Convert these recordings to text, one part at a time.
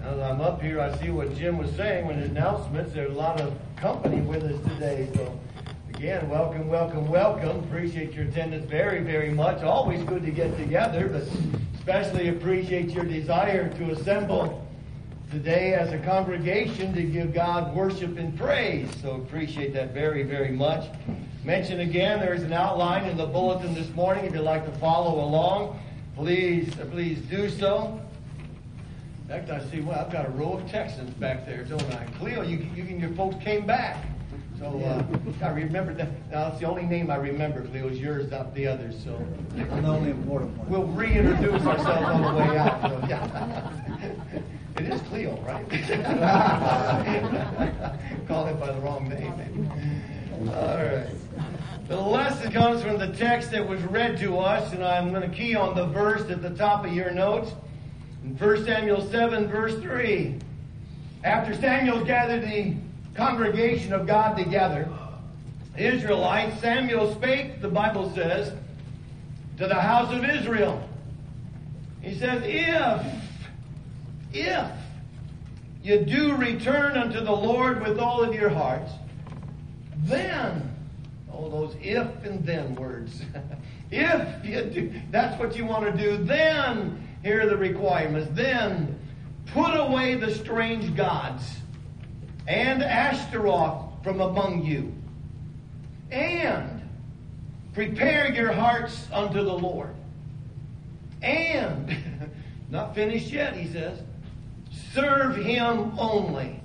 As I'm up here, I see what Jim was saying when his announcements. There's a lot of company with us today. So, again, welcome, welcome, welcome. Appreciate your attendance very, very much. Always good to get together, but especially appreciate your desire to assemble today as a congregation to give God worship and praise. So appreciate that very, very much. Mention again, there's an outline in the bulletin this morning. If you'd like to follow along, please do so. In fact, I see, well, I've got a row of Texans back there, don't I? Cleo, you and your folks came back. So I remember that. Now, that's the only name I remember, Cleo, is yours, not the others. So I'm the only important one. We'll reintroduce ourselves on the way out. So, yeah. It is Cleo, right? Call it by the wrong name. All right. The lesson comes from the text that was read to us, and I'm going to key on the verse at the top of your notes. In 1 Samuel 7, verse 3. After Samuel gathered the congregation of God together, the Israelites, Samuel spake, the Bible says, to the house of Israel. He says, if you do return unto the Lord with all of your hearts, then, those if and then words. If you do, that's what you want to do, then, here are the requirements. Then, put away the strange gods and Ashtaroth from among you, and prepare your hearts unto the Lord. And, not finished yet, he says, serve him only,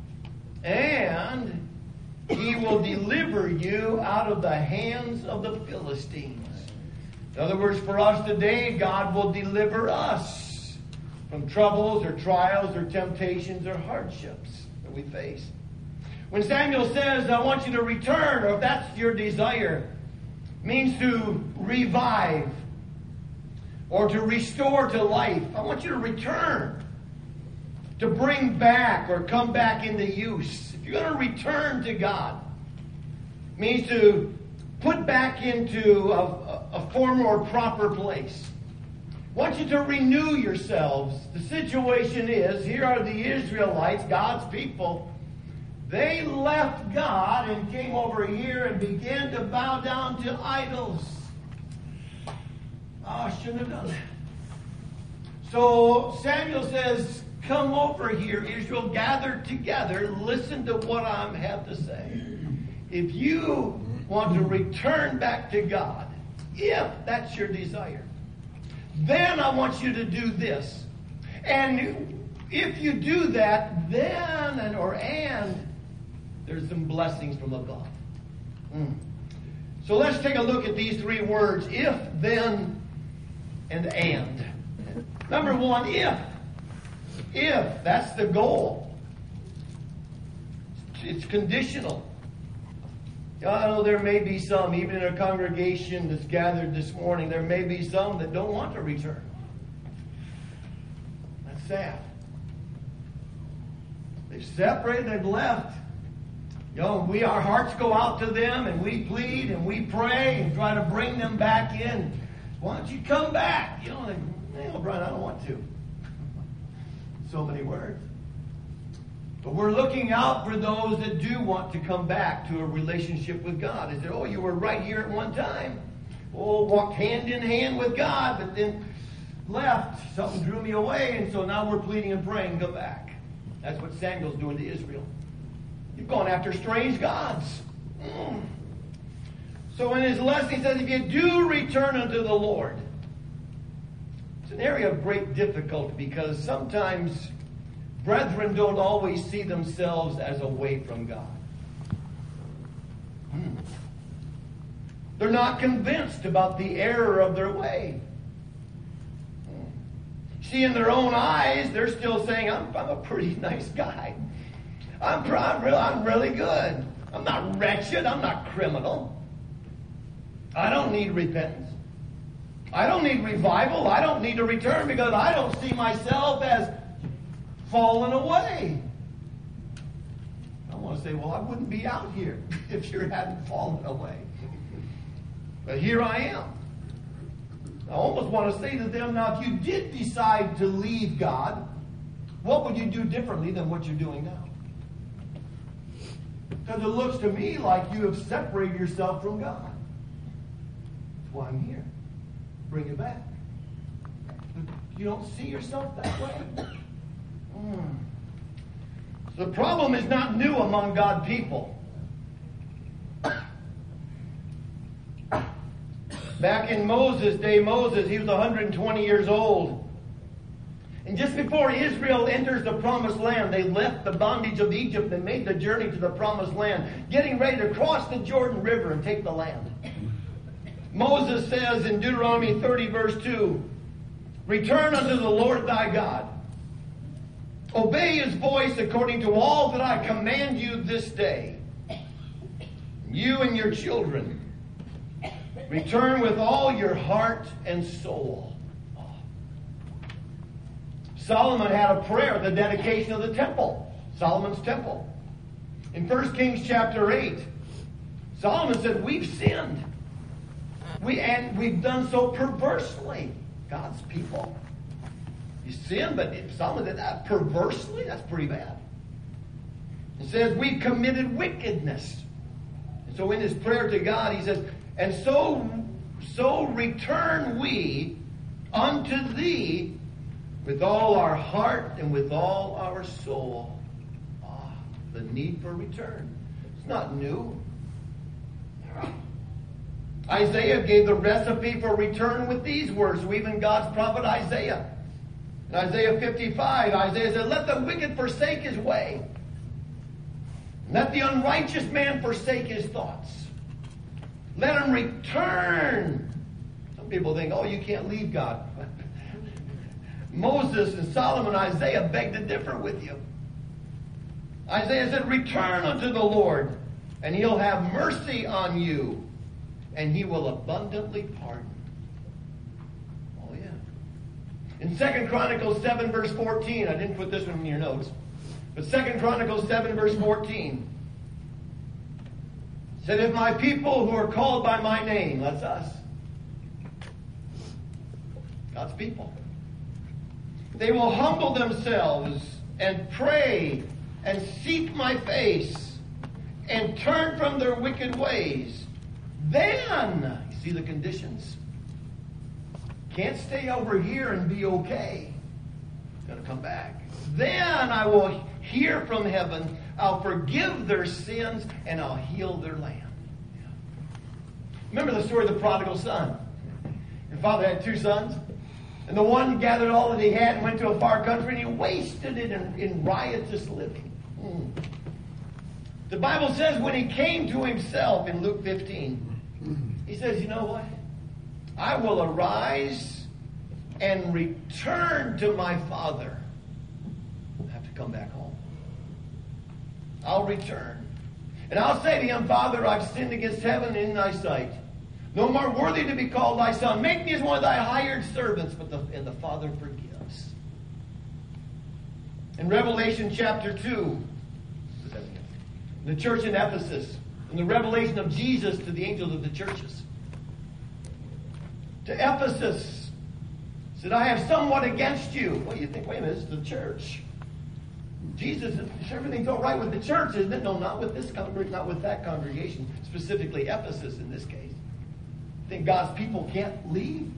and he will deliver you out of the hands of the Philistines. In other words, for us today, God will deliver us from troubles or trials or temptations or hardships that we face. When Samuel says, I want you to return, or if that's your desire, means to revive or to restore to life. I want you to return, to bring back or come back into use. If you're going to return to God, it means to put back into a former or proper place. I want you to renew yourselves. The situation is, here are the Israelites, God's people. They left God and came over here and began to bow down to idols. Oh, I shouldn't have done that. So Samuel says, come over here, Israel, gather together, listen to what I have to say. If you want to return back to God, if that's your desire, then I want you to do this. And if you do that, then and there's some blessings from above. So let's take a look at these three words, if, then, and. Number one, if. If, that's the goal. It's conditional. I know there may be some, even in a congregation that's gathered this morning, there may be some that don't want to return. That's sad. They've separated, they've left. Our hearts go out to them and we plead and we pray and try to bring them back in. Why don't you come back? Brian, I don't want to. So many words. But we're looking out for those that do want to come back to a relationship with God. They say, you were right here at one time. Walked hand in hand with God, but then left. Something drew me away, and so now we're pleading and praying, go back. That's what Samuel's doing to Israel. You've gone after strange gods. So in his lesson, he says, if you do return unto the Lord, it's an area of great difficulty because sometimes brethren don't always see themselves as away from God. They're not convinced about the error of their way. See, in their own eyes, they're still saying, I'm a pretty nice guy. I'm really good. I'm not wretched. I'm not criminal. I don't need repentance. I don't need revival. I don't need to return because I don't see myself as fallen away. I want to say, I wouldn't be out here if you hadn't fallen away. But here I am. I almost want to say to them, now if you did decide to leave God, what would you do differently than what you're doing now? Because it looks to me like you have separated yourself from God. That's why I'm here. Bring it back. You don't see yourself that way? So the problem is not new among God's people. Back in Moses' day, he was 120 years old. And just before Israel enters the promised land, they left the bondage of Egypt and made the journey to the promised land, getting ready to cross the Jordan River and take the land. Moses says in Deuteronomy 30, verse 2, "Return unto the Lord thy God. Obey his voice according to all that I command you this day. You and your children. Return with all your heart and soul." Solomon had a prayer, the dedication of the temple, Solomon's temple. In 1 Kings chapter 8, Solomon said, we've sinned. We've done so perversely, God's people. You sin, but Solomon did that perversely? That's pretty bad. It says, we've committed wickedness. And so in his prayer to God, he says, and so return we unto thee with all our heart and with all our soul. The need for return. It's not new. Isaiah gave the recipe for return with these words. So even God's prophet Isaiah. In Isaiah 55, Isaiah said, let the wicked forsake his way. Let the unrighteous man forsake his thoughts. Let him return. Some people think, oh, you can't leave God. Moses and Solomon and Isaiah begged to differ with you. Isaiah said, return unto the Lord, and he'll have mercy on you, and he will abundantly pardon. Oh, yeah. In 2 Chronicles 7, verse 14, I didn't put this one in your notes, but 2 Chronicles 7, verse 14, said, if my people who are called by my name, that's us, God's people, they will humble themselves and pray and seek my face and turn from their wicked ways. Then, you see the conditions. Can't stay over here and be okay. Got to come back. Then I will hear from heaven. I'll forgive their sins and I'll heal their land. Remember the story of the prodigal son. Your father had 2 sons. And the one gathered all that he had and went to a far country and he wasted it in riotous living. The Bible says when he came to himself in Luke 15, he says, you know what? I will arise and return to my father. I have to come back home. I'll return. And I'll say to him, Father, I've sinned against heaven and in thy sight. No more worthy to be called thy son. Make me as one of thy hired servants. And the Father forgives. In Revelation chapter 2, the church in Ephesus, and the revelation of Jesus to the angels of the churches. To Ephesus, said, I have somewhat against you. Well, you think, wait a minute, it's the church. Jesus, everything's all right with the church, isn't it? No, not with this congregation, not with that congregation, specifically Ephesus in this case. Think God's people can't leave?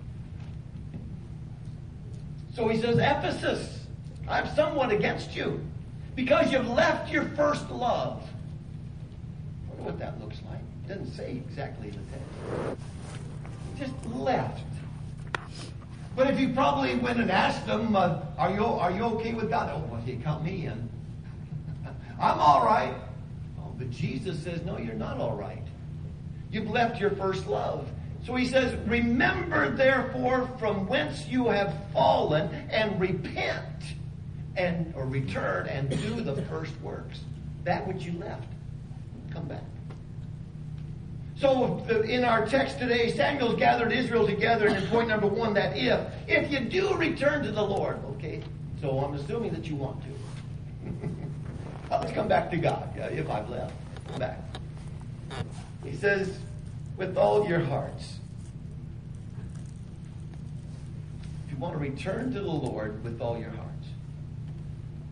So he says, Ephesus, I have somewhat against you because you've left your first love. I wonder what that looks like. It doesn't say exactly in the text. Just left. But if you probably went and asked them, are you okay with God? Oh, well, he count me in. I'm all right. Oh, but Jesus says, no, you're not all right. You've left your first love. So he says, remember therefore from whence you have fallen and repent or return and do the first works. That which you left. Come back. So in our text today, Samuel's gathered Israel together, and in point number 1, that if you do return to the Lord, okay, so I'm assuming that you want to. Let's come back to God. If I've left, come back. He says, with all your hearts. If you want to return to the Lord with all your hearts.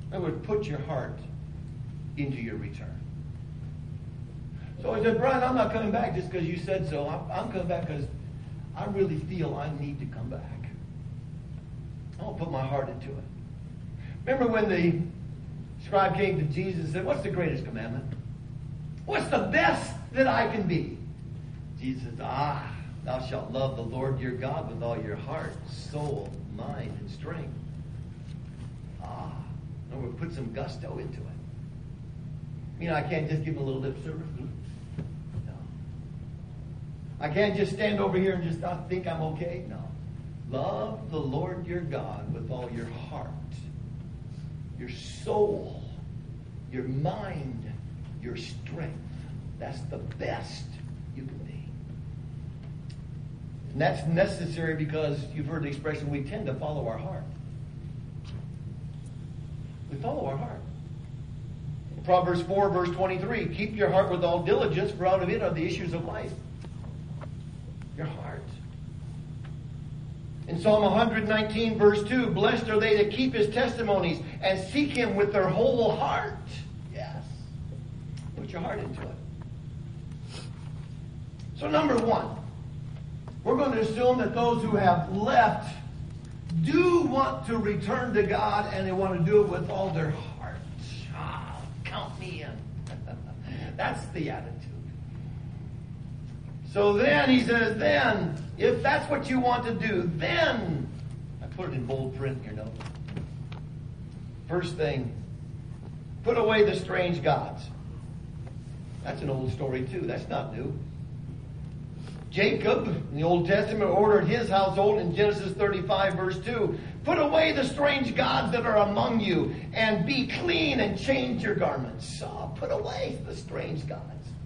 In other words, put your heart into your return. So I said, Brian, I'm not coming back just because you said so. I'm coming back because I really feel I need to come back. I'll put my heart into it. Remember when the scribe came to Jesus and said, what's the greatest commandment? What's the best that I can be? Jesus said, thou shalt love the Lord your God with all your heart, soul, mind, and strength. No, we'll put some gusto into it. I can't just give him a little lip service. No. I can't just stand over here and just not think I'm okay. No. Love the Lord your God with all your heart, your soul, your mind, your strength. That's the best you can be. And that's necessary because you've heard the expression, we tend to follow our heart. We follow our heart. Proverbs 4, verse 23, keep your heart with all diligence, for out of it are the issues of life. Your heart. In Psalm 119, verse 2, blessed are they that keep his testimonies and seek him with their whole heart. Yes. Put your heart into it. So number one, we're going to assume that those who have left do want to return to God, and they want to do it with all their heart. Count me in. That's the attitude. So then he says, then, if that's what you want to do, then, I put it in bold print in your note. First thing, put away the strange gods. That's an old story too. That's not new. Jacob, in the Old Testament, ordered his household in Genesis 35, verse 2, put away the strange gods that are among you, and be clean and change your garments. Put away the strange gods.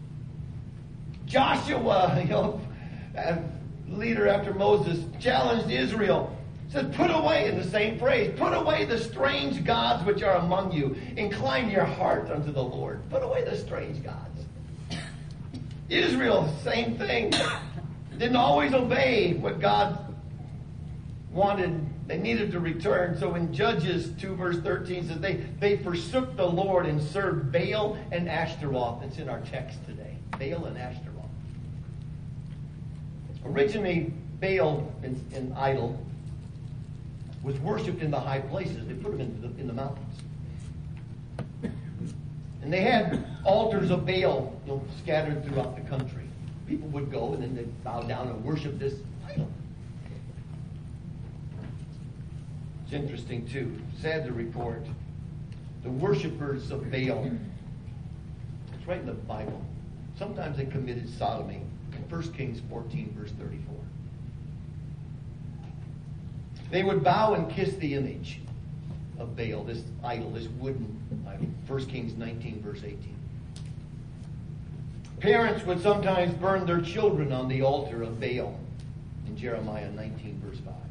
Joshua, leader after Moses, challenged Israel. Said, put away, in the same phrase, put away the strange gods which are among you. Incline your heart unto the Lord. Put away the strange gods. Israel, same thing. Didn't always obey what God wanted. They needed to return. So in Judges 2 verse 13 says they forsook the Lord and served Baal and Ashtaroth. It's in our text today. Baal and Ashtaroth. Originally, Baal, an idol, was worshipped in the high places. They put him in the mountains. And they had altars of Baal scattered throughout the country. People would go and then they'd bow down and worship this idol. It's interesting too. Sad to report, the worshipers of Baal, it's right in the Bible. Sometimes they committed sodomy in 1 Kings 14 verse 34. They would bow and kiss the image of Baal, this idol, this wooden idol. 1 Kings 19 verse 18. Parents would sometimes burn their children on the altar of Baal in Jeremiah 19 verse 5.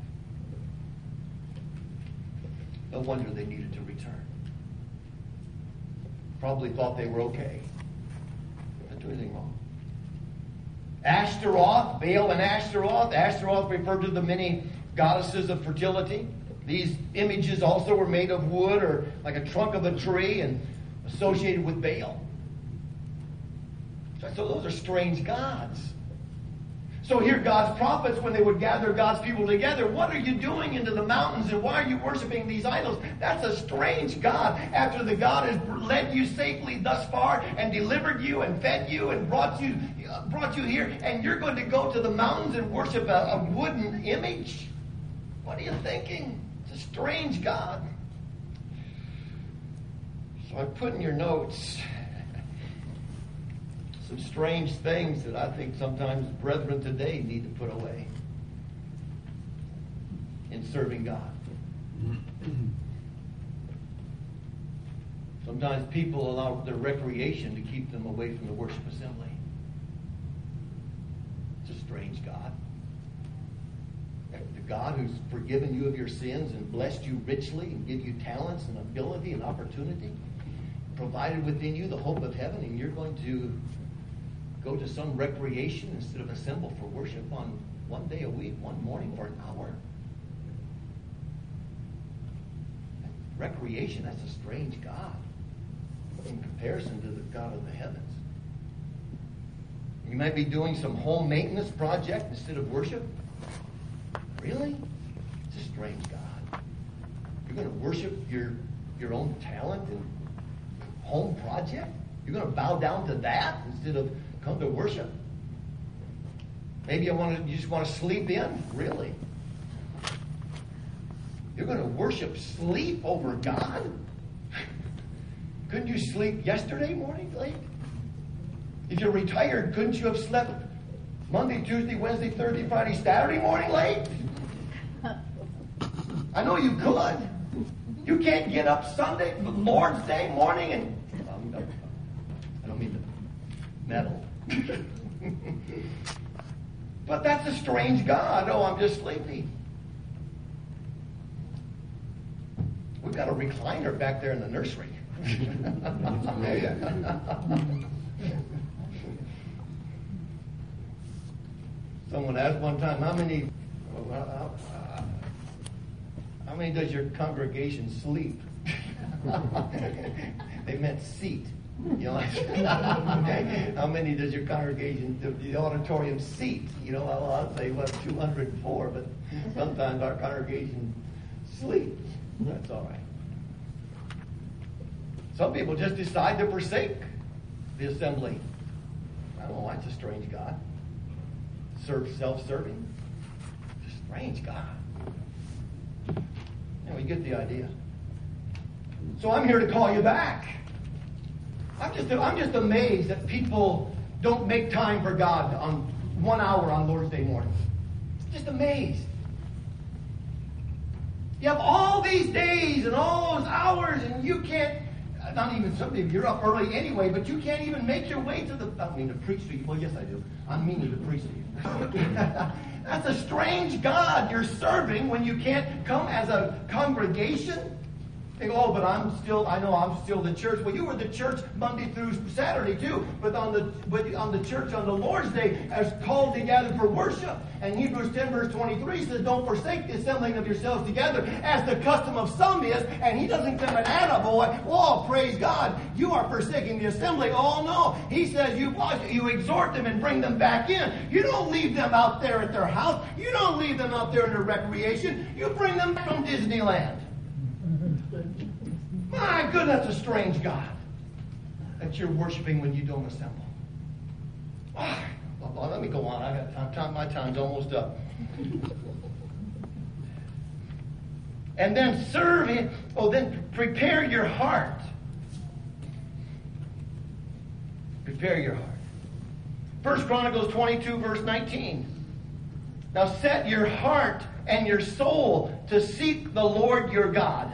No wonder they needed to return. Probably thought they were okay. Didn't do anything wrong. Ashtaroth, Baal and Ashtaroth. Ashtaroth referred to the many goddesses of fertility. These images also were made of wood or like a trunk of a tree and associated with Baal. So those are strange gods. So here God's prophets, when they would gather God's people together, what are you doing into the mountains and why are you worshiping these idols? That's a strange God. After the God has led you safely thus far and delivered you and fed you and brought you here, and you're going to go to the mountains and worship a wooden image? What are you thinking? It's a strange God. So I put in your notes some strange things that I think sometimes brethren today need to put away in serving God. Sometimes people allow their recreation to keep them away from the worship assembly. It's a strange God. The God who's forgiven you of your sins and blessed you richly and give you talents and ability and opportunity, provided within you the hope of heaven, and you're going to go to some recreation instead of assemble for worship on one day a week, one morning for an hour. Recreation, that's a strange God in comparison to the God of the heavens. You might be doing some home maintenance project instead of worship. Really? It's a strange God. You're going to worship your own talent and home project? You're going to bow down to that instead of come to worship? Maybe you just want to sleep in? Really? You're going to worship sleep over God? Couldn't you sleep yesterday morning late? If you're retired, couldn't you have slept Monday, Tuesday, Wednesday, Thursday, Friday, Saturday morning late? I know you could. You can't get up Sunday, Lord's Day morning and... I don't mean to meddle. But that's a strange God. Oh, I'm just sleepy. We've got a recliner back there in the nursery. Someone asked one time, how many does your congregation sleep? They meant seat. You know, how many does your congregation, the auditorium seat? You know, I'll say, 204, but sometimes our congregation sleeps. That's all right. Some people just decide to forsake the assembly. I don't know why. It's a strange God. Self-serving. It's a strange God. You get the idea. So I'm here to call you back. I'm just amazed that people don't make time for God on 1 hour on Lord's Day morning. Just amazed. You have all these days and all those hours, and you can't. Not even some of you, you're up early anyway, but you can't even make your way to the... I don't mean to preach to you. Well, yes, I do. I'm meaning to preach to you. That's a strange God you're serving when you can't come as a congregation. They go, oh, but I'm still the church. Well, you were the church Monday through Saturday too, but on the church on the Lord's Day as called together for worship. And Hebrews 10 verse 23 says, don't forsake the assembling of yourselves together as the custom of some is. And he doesn't come an attaboy. Oh, praise God, you are forsaking the assembly. Oh no, he says you exhort them and bring them back in. You don't leave them out there at their house. You don't leave them out there in their recreation. You bring them from Disneyland. My goodness, that's a strange God that you're worshiping when you don't assemble. Well, let me go on. I got time. My time's almost up. And then serve Him. Oh, then prepare your heart. Prepare your heart. 1 Chronicles 22, verse 19. Now set your heart and your soul to seek the Lord your God.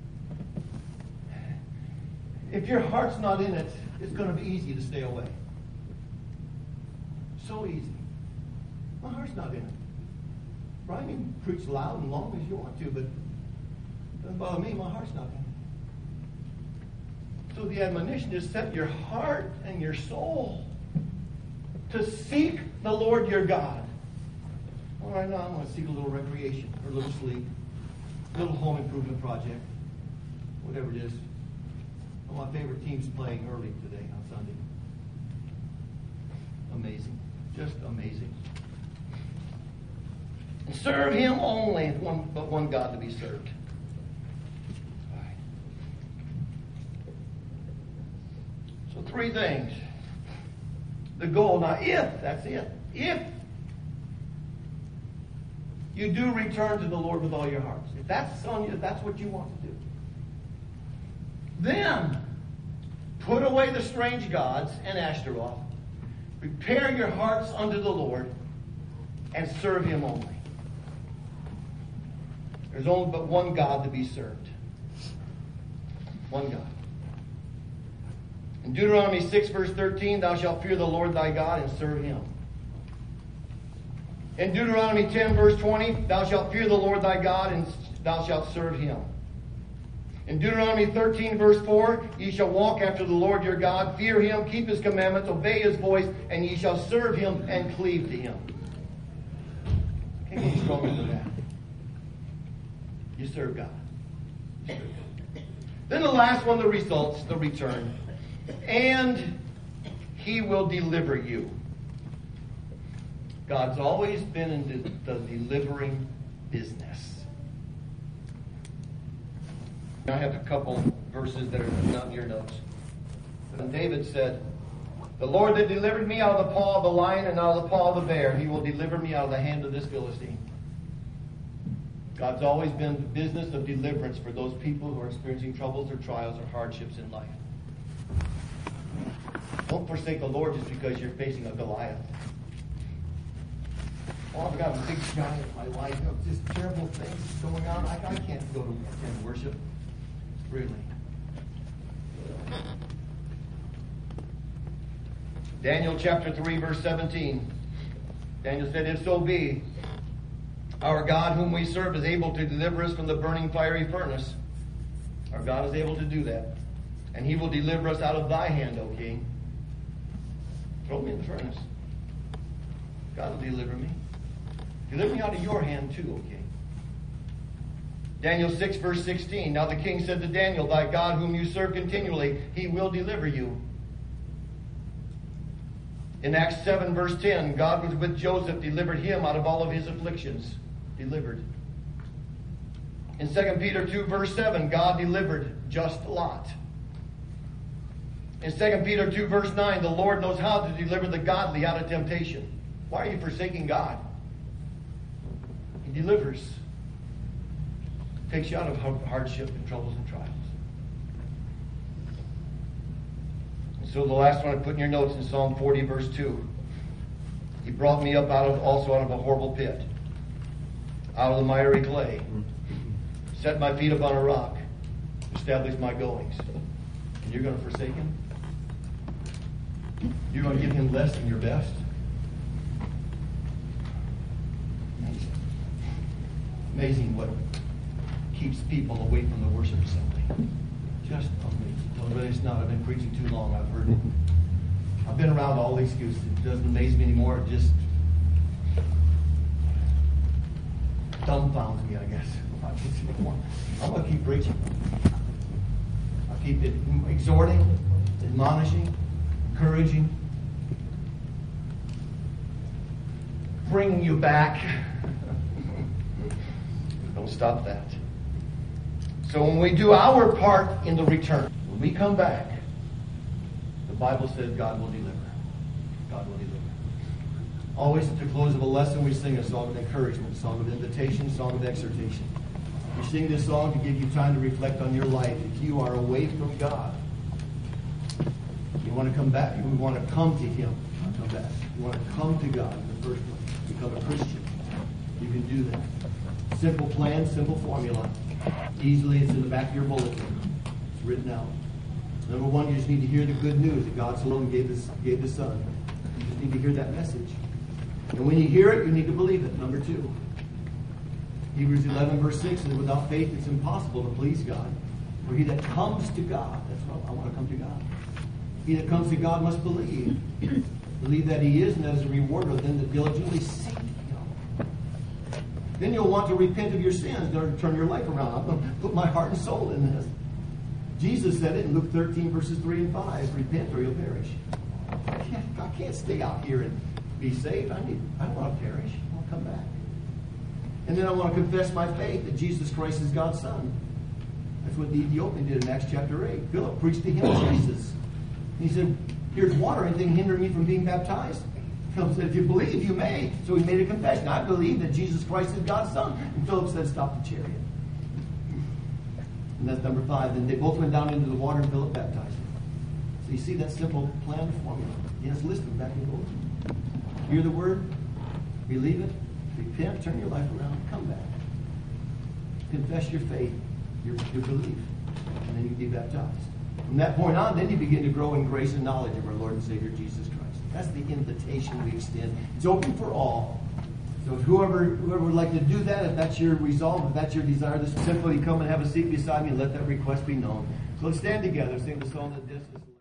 If your heart's not in it, it's going to be easy to stay away. So easy. My heart's not in it. Brian, you can preach loud and long as you want to, but it doesn't bother me. My heart's not in it. So the admonition is set your heart and your soul to seek the Lord your God. All right, now I'm going to seek a little recreation, or a little sleep, a little home improvement project, whatever it is. One of my favorite teams playing early today on Sunday. Amazing. Just amazing. And serve Him only, but one God to be served. All right. So 3 things. The goal. Now, that's it. If you do return to the Lord with all your hearts, if that's on you, if that's what you want to do, then put away the strange gods and Ashtaroth. Prepare your hearts unto the Lord and serve Him only. There's only but one God to be served. One God. In Deuteronomy 6 verse 13, thou shalt fear the Lord thy God and serve Him. In Deuteronomy 10 verse 20, thou shalt fear the Lord thy God and thou shalt serve Him. In Deuteronomy 13, verse 4, ye shall walk after the Lord your God, fear Him, keep His commandments, obey His voice, and ye shall serve Him and cleave to Him. Can't go stronger than that. You serve God. You serve God. Then the last one, the results, the return. And He will deliver you. God's always been in the delivering business. I have a couple verses that are not in your notes. And David said, the Lord that delivered me out of the paw of the lion and out of the paw of the bear, He will deliver me out of the hand of this Philistine. God's always been the business of deliverance for those people who are experiencing troubles or trials or hardships in life. Don't forsake the Lord just because you're facing a Goliath. Oh, I've got a big giant in my life. You know, just terrible things going on. I can't go to attend worship. Really. Daniel chapter 3, verse 17. Daniel said, if so be, our God whom we serve is able to deliver us from the burning fiery furnace. Our God is able to do that. And He will deliver us out of thy hand, O king. Throw me in the furnace. God will deliver me. Deliver me out of your hand too, O king. Daniel 6, verse 16. Now the king said to Daniel, thy God whom you serve continually, He will deliver you. In Acts 7, verse 10, God was with Joseph, delivered him out of all of his afflictions. Delivered. In 2 Peter 2, verse 7, God delivered just Lot. In 2 Peter 2, verse 9, the Lord knows how to deliver the godly out of temptation. Why are you forsaking God? He delivers. Takes you out of hardship and troubles and trials. And so the last one I put in your notes in Psalm 40, verse 2. He brought me up also out of a horrible pit, out of the miry clay, set my feet upon a rock, established my goings. And you're going to forsake Him? You're going to give Him less than your best? Amazing. Amazing what keeps people away from the worship assembly. Just amazing. But it's not. I've been preaching too long. I've heard it. I've been around all the excuses. It doesn't amaze me anymore. It just dumbfounds me, I guess. I'm going to keep preaching. I'll keep it exhorting, admonishing, encouraging, bringing you back. Don't stop that. So when we do our part in the return, when we come back, the Bible says God will deliver. God will deliver. Always at the close of a lesson, we sing a song of encouragement, a song of invitation, a song of exhortation. We sing this song to give you time to reflect on your life. If you are away from God, you want to come back. You want to come to Him. Not come back. You want to come to God in the first place. Become a Christian. You can do that. Simple plan, simple formula. Easily, it's in the back of your bulletin. It's written out. Number one, you just need to hear the good news that God so long gave the Son. You just need to hear that message. And when you hear it, you need to believe it. Number two, Hebrews 11, verse 6 says, without faith, it's impossible to please God. For he that comes to God, that's what I want to come to God. He that comes to God must believe. Believe that He is, and that is a rewarder of them that diligently seek Him. Then you'll want to repent of your sins in order to turn your life around. I'm going to put my heart and soul in this. Jesus said it in Luke 13, verses 3 and 5. Repent or you'll perish. I can't stay out here and be saved. I don't want to perish. I want to come back. And then I want to confess my faith that Jesus Christ is God's Son. That's what the Ethiopian did in Acts chapter 8. Philip preached to him Jesus. And he said, here's water. Anything hindering me from being baptized? Philip said, if you believe, you may. So he made a confession. I believe that Jesus Christ is God's Son. And Philip said, stop the chariot. And that's number 5. Then they both went down into the water and Philip baptized him. So you see that simple plan formula. Yes, listen, back and forth. Hear the word, believe it, repent, turn your life around, come back. Confess your faith, your belief, and then you be baptized. From that point on, then you begin to grow in grace and knowledge of our Lord and Savior Jesus Christ. That's the invitation we extend. It's open for all. So if whoever would like to do that, if that's your resolve, if that's your desire, just simply come and have a seat beside me and let that request be known. So let's stand together, sing the song that this is.